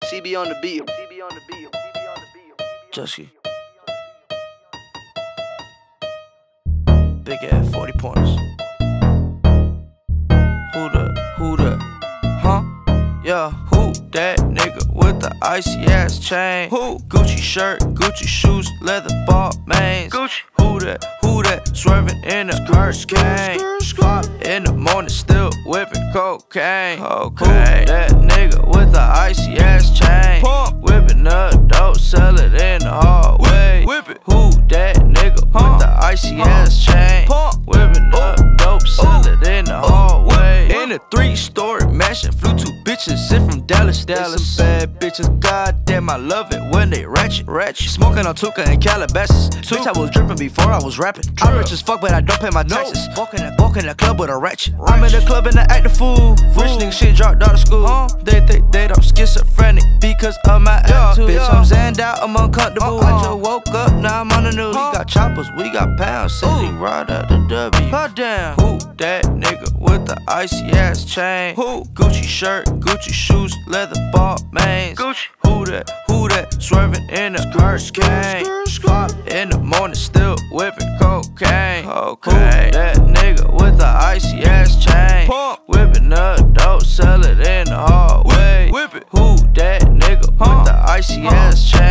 CB on the beat. CB on the beat. Jusky. Big ass 40 pointers. Who the, huh? Yeah, who that nigga with the icy ass chain? Who? Gucci shirt, Gucci shoes, leather ball mains. Gucci. Who that swerving in the hurricane? 5 in the morning, still whipping cocaine. Who that nigga with the icy ass chain? Whipping up dope, sell it in the hallway. Whip it. Who that nigga with the icy ass chain? Whipping up dope, sell it in the hallway. In a 3-story mansion, flew 2 bitches in from Dallas. Some bad bitches, goddamn, I love it when they ratchet. Smoking on Tuka and Calabasas. Bitch, I was dripping before I was rapping. I'm rich as fuck, but I don't pay my taxes. Walk in the club with a ratchet. I'm in the club and I act the fool. Rich nigga shit dropped out of school. They think that I'm schizophrenic because of my attitude. Bitch, I'm zanned out, I'm uncomfortable. I just woke up, now I'm on the news. We got choppers, we got pounds, city right at the W. Goddamn, who that nigga with the icy ass chain? Who? Gucci shirt, Gucci shoes, leather ball mains. Gucci. Who that swerving in the hurricane? 5 in the morning, still whipping cocaine. Who that nigga with the icy ass chain? Whipping up dope, sell it in the hallway. Who that nigga with the icy ass chain?